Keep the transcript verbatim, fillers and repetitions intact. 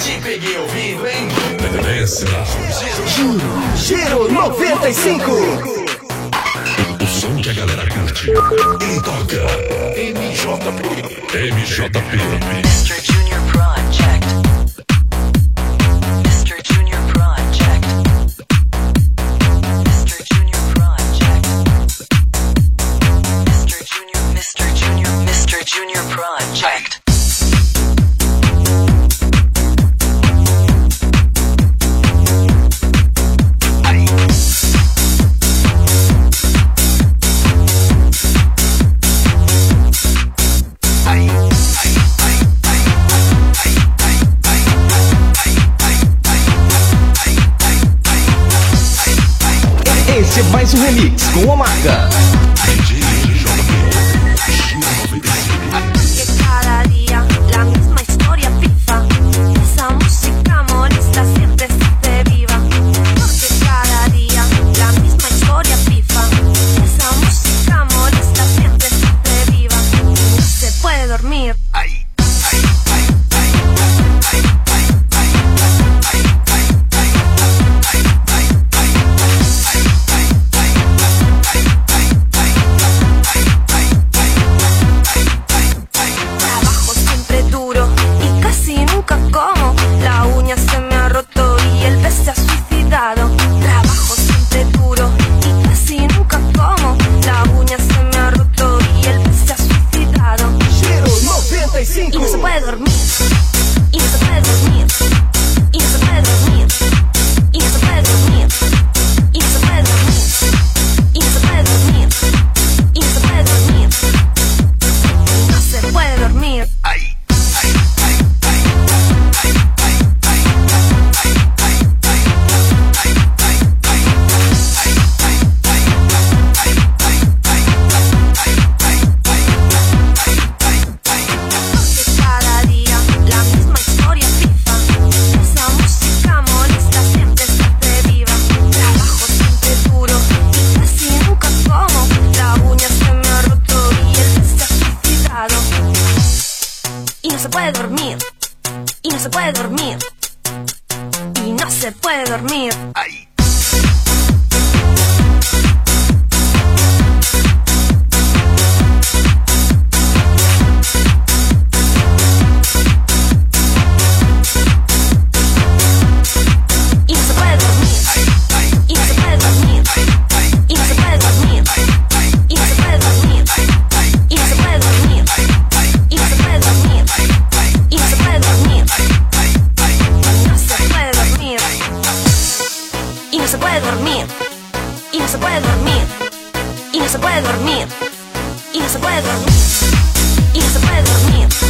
te peguei ouvindo, hein? Giro, Giro noventa e cinco. O som que a galera curte. Ele toca M J P. M J P. mister Junior Project. mister Junior Project. mister Junior Project. mister Junior, mister Junior, mister Junior Project. Esse é mais um remix com a marca D J M J P. Giro noventa e cinco. Que cada día la misma historia pifa. Esa música molesta siempre se te viva. Porque cada día la misma historia pifa. Esa música molesta siempre se te viva. No se puede dormir. Trabajo siempre duro y casi nunca como. La uña se me ha roto y el pez se ha suicidado. Trabajo siempre duro y casi nunca como. La uña se me ha roto y el pez se ha suicidado. Giro noventa e Y cinco. no se puede dormir. Y no se puede dormir. Y no se puede dormir. Y no se puede dormir. Y no se puede dormir. Y no se puede dormir. Y no se puede dormir. Y no se puede dormir. Porque cada día la misma historia pifa. Esa música molesta siempre se te viva. Trabajo siempre duro y casi nunca como. La uña se me ha roto y el pez se ha suicidado. Y no se puede dormir. Y no se puede dormir. Y no se puede dormir. Y no se puede dormir. Y no se puede dormir. Y no se puede dormir. Y no se puede dormir. Y no se puede dormir. Y no se puede dormir. Y no se puede dormir. Y no se puede dormir. Y no se puede dormir. Y no se puede dormir. Y no se puede dormir. Y no se puede dormir. Y no se puede dormir.